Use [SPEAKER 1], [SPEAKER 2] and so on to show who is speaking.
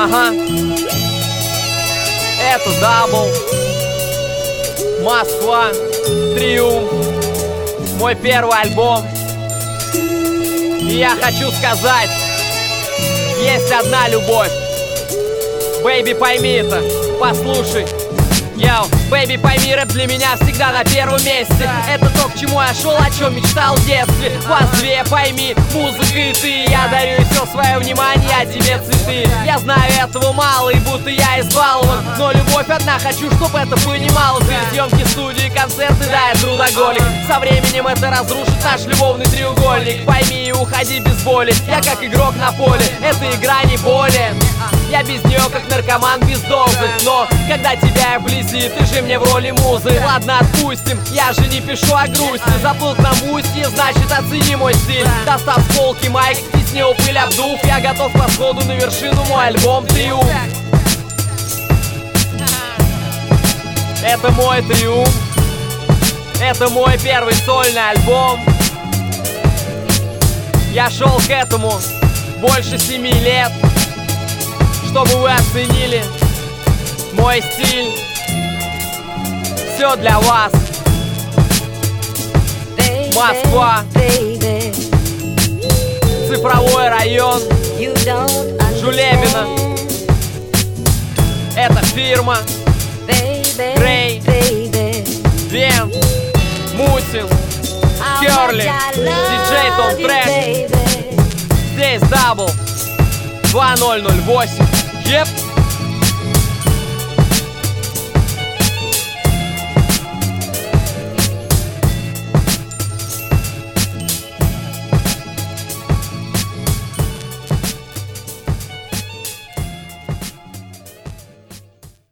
[SPEAKER 1] Ага. Это дабл. Москва. Триумф. Мой первый альбом. И я хочу сказать, есть одна любовь. Бэйби, пойми это, послушай. Йоу, бэйби, пойми, рэп для меня всегда на первом месте. Это то, к чему я шел, о чем мечтал в детстве. Вас две, пойми, музыка и ты. Я дарю все свое внимание, я тебе цветы. Я знаю, этого мало, и будто я избалован, но любовь одна, хочу, чтоб это понимала ты. Съемки, студии, концерты, да, я трудоголик. Со временем это разрушит наш любовный треугольник. Пойми и уходи без боли, я как игрок на поле, это игра не более. Я без нее как наркоман без дозы, но когда тебя я вблизи, ты же мне в роли музы. Ладно, отпустим, я же не пишу о грусти. Заплыл к нам в устье, значит оцени мой стиль. Достав с полки майк и с него пыль обдув, я готов по сходу на вершину, мой альбом «Триумф». Это мой триумф. Это мой первый сольный альбом. Я шел к этому больше 7 лет, чтобы вы оценили мой стиль. Все для вас. Москва. Цифровой район. Жулебино. Это фирма Грей, Вен, Мусин, Керли, диджей Том Трэш. Здесь дабл 2008. Еп.